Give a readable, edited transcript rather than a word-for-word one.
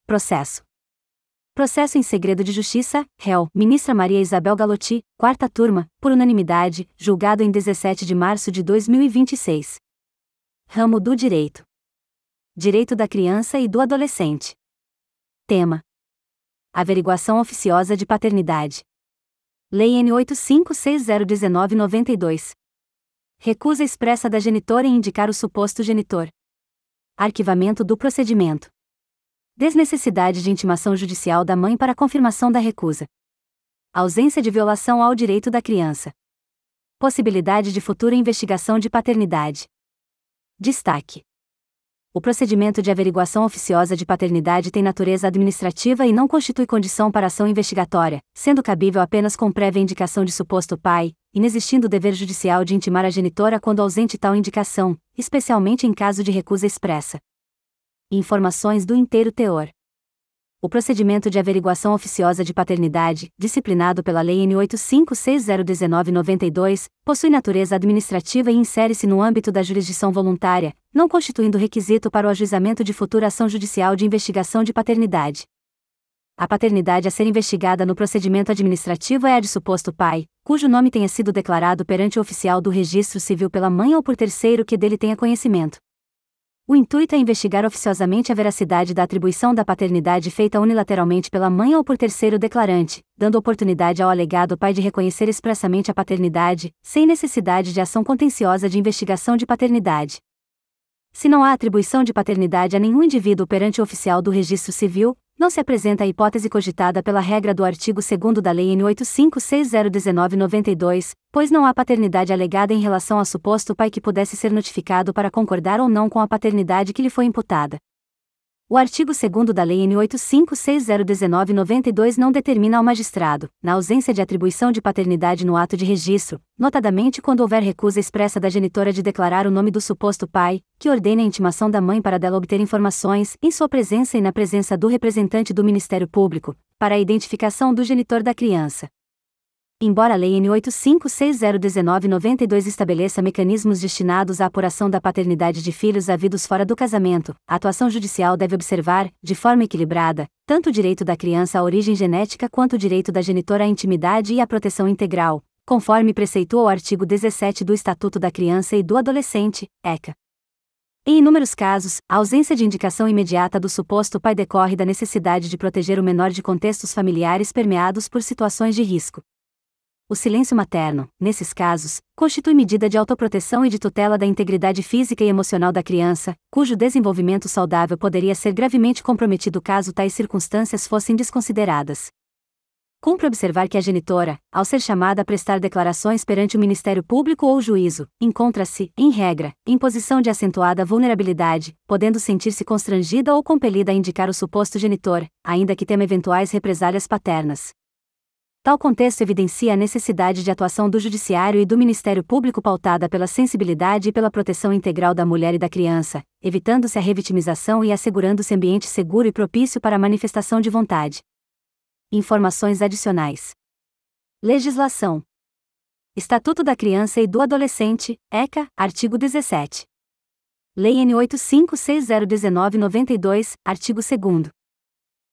Processo. Processo em segredo de justiça, réu, ministra Maria Isabel Galotti, quarta turma, por unanimidade, julgado em 17 de março de 2026. Ramo do Direito. Direito da criança e do adolescente. Tema: averiguação oficiosa de paternidade. Lei N. 85601992. Recusa expressa da genitora em indicar o suposto genitor. Arquivamento do procedimento. Desnecessidade de intimação judicial da mãe para confirmação da recusa. Ausência de violação ao direito da criança. Possibilidade de futura investigação de paternidade. Destaque: o procedimento de averiguação oficiosa de paternidade tem natureza administrativa e não constitui condição para ação investigatória, sendo cabível apenas com prévia indicação de suposto pai, inexistindo o dever judicial de intimar a genitora quando ausente tal indicação, especialmente em caso de recusa expressa. Informações do inteiro teor. O procedimento de averiguação oficiosa de paternidade, disciplinado pela Lei N. 85601992, possui natureza administrativa e insere-se no âmbito da jurisdição voluntária, não constituindo requisito para o ajuizamento de futura ação judicial de investigação de paternidade. A paternidade a ser investigada no procedimento administrativo é a de suposto pai, cujo nome tenha sido declarado perante o oficial do registro civil pela mãe ou por terceiro que dele tenha conhecimento. O intuito é investigar oficiosamente a veracidade da atribuição da paternidade feita unilateralmente pela mãe ou por terceiro declarante, dando oportunidade ao alegado pai de reconhecer expressamente a paternidade, sem necessidade de ação contenciosa de investigação de paternidade. Se não há atribuição de paternidade a nenhum indivíduo perante o oficial do registro civil, não se apresenta a hipótese cogitada pela regra do artigo 2º da Lei N. 85601992, pois não há paternidade alegada em relação a suposto pai que pudesse ser notificado para concordar ou não com a paternidade que lhe foi imputada. O artigo 2º da Lei N. 85601992 não determina ao magistrado, na ausência de atribuição de paternidade no ato de registro, notadamente quando houver recusa expressa da genitora de declarar o nome do suposto pai, que ordene a intimação da mãe para dela obter informações, em sua presença e na presença do representante do Ministério Público, para a identificação do genitor da criança. Embora a Lei N. 85601992 estabeleça mecanismos destinados à apuração da paternidade de filhos havidos fora do casamento, a atuação judicial deve observar, de forma equilibrada, tanto o direito da criança à origem genética quanto o direito da genitora à intimidade e à proteção integral, conforme preceitua o artigo 17 do Estatuto da Criança e do Adolescente, ECA. Em inúmeros casos, a ausência de indicação imediata do suposto pai decorre da necessidade de proteger o menor de contextos familiares permeados por situações de risco. O silêncio materno, nesses casos, constitui medida de autoproteção e de tutela da integridade física e emocional da criança, cujo desenvolvimento saudável poderia ser gravemente comprometido caso tais circunstâncias fossem desconsideradas. Cumpre observar que a genitora, ao ser chamada a prestar declarações perante o Ministério Público ou juízo, encontra-se, em regra, em posição de acentuada vulnerabilidade, podendo sentir-se constrangida ou compelida a indicar o suposto genitor, ainda que tema eventuais represálias paternas. Tal contexto evidencia a necessidade de atuação do Judiciário e do Ministério Público pautada pela sensibilidade e pela proteção integral da mulher e da criança, evitando-se a revitimização e assegurando-se ambiente seguro e propício para a manifestação de vontade. Informações adicionais. Legislação. Estatuto da Criança e do Adolescente, ECA, artigo 17. Lei N. 85601992, artigo 2º.